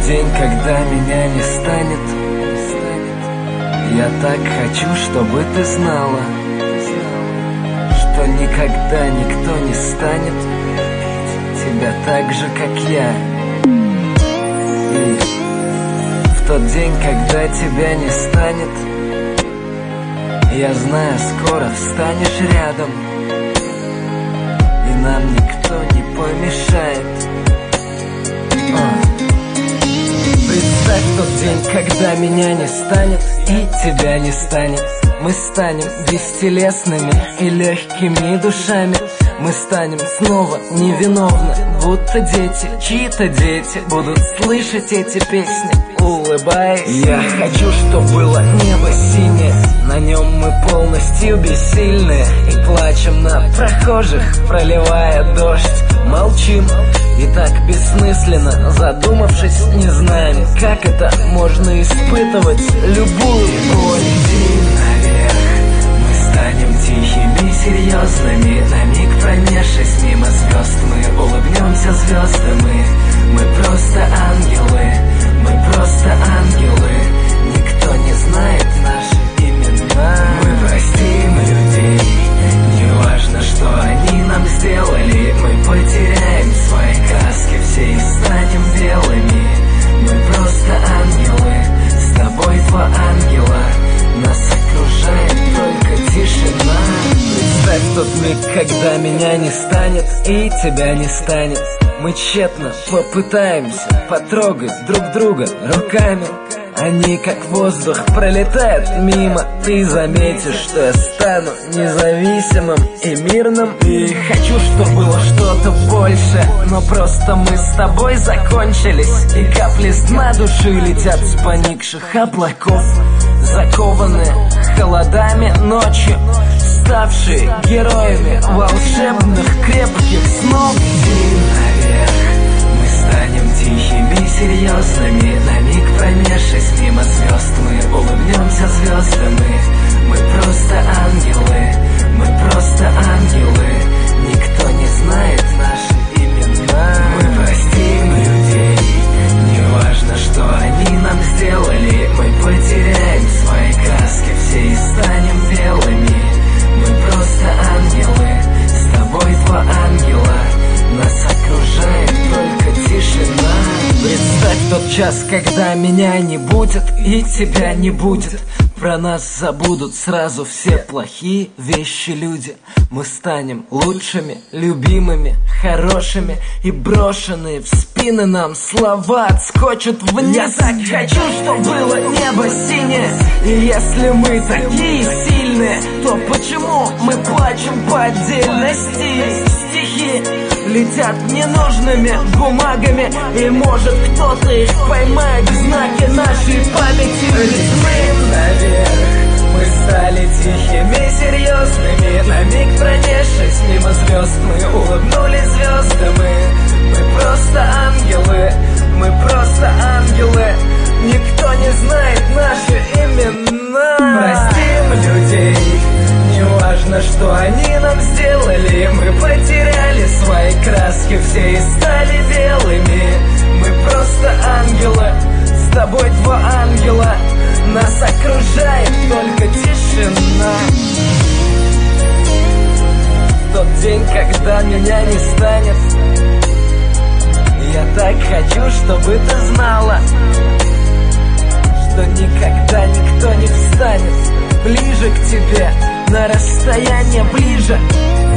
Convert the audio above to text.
день, когда меня не станет, я так хочу, чтобы ты знала, что никогда никто не станет тебя так же, как я. И в тот день, когда тебя не станет, я знаю, скоро встанешь рядом, и нам никто не помешает. Представь тот день, когда меня не станет и тебя не станет. Мы станем бестелесными и легкими душами. Мы станем снова невиновны, будто дети, чьи-то дети будут слышать эти песни, улыбаясь. Я хочу, чтоб было небо синее, на нем мы полностью бессильные, и плачем на прохожих, проливая дождь. Молчим и так бессмысленно, задумавшись, не знаем, как это можно испытывать любую боль. Станем тихими, серьезными, на миг пронесшись мимо звезд, мы улыбнемся звездам, мы просто ангелы, мы просто ангелы. Никто не знает наши имена. Мы простим людей, неважно, что они нам сделали. Мы потеряем свои краски все и станем белыми. Мы просто ангелы, с тобой два ангела. Нас окружает только тишина. Представь тот миг, когда меня не станет и тебя не станет. Мы тщетно попытаемся потрогать друг друга руками. Они как воздух пролетают мимо. Ты заметишь, что я стану независимым и мирным. И хочу, чтобы было что-то больше, но просто мы с тобой закончились, и капли с дна души летят с поникших облаков, закованные холодами ночи, ставшие героями волшебных крепких снов. День наверх, мы станем тихими, серьезными, на миг пронесшись мимо звезд, мы улыбнемся звездам, мы просто ангелы, мы просто ангелы. Никто не знает наши имена. Мы простим людей, неважно, что они нам сделали. Мы потеряем свои краски все и станем белыми. Мы просто ангелы, с тобой два ангела. Нас окружает только тишина. Представь тот час, когда меня не будет и тебя не будет. Про нас забудут сразу все плохие вещи, люди. Мы станем лучшими, любимыми, хорошими, и брошенные в спины нам слова отскочат вниз. Я так хочу, чтобы было небо синее, и если мы такие сильные, то почему мы плачем по отдельности? Стихи летят ненужными бумагами, и может кто-то их поймает в знаке нашей памяти. Летим наверх, мы стали тихими, серьезными, на миг пронесшись мимо звезд, мы улыбнулись звездам, мы просто ангелы, мы просто ангелы. Никто не знает наши имена. Простим людей, неважно, что они нам сделали. Мы потеряли свои краски все и стали белыми. Мы просто ангелы, с тобой два ангела. Нас окружает только тишина. В тот день, когда меня не станет, я так хочу, чтобы ты знала, что никогда никто не встанет ближе к тебе, на расстояние ближе.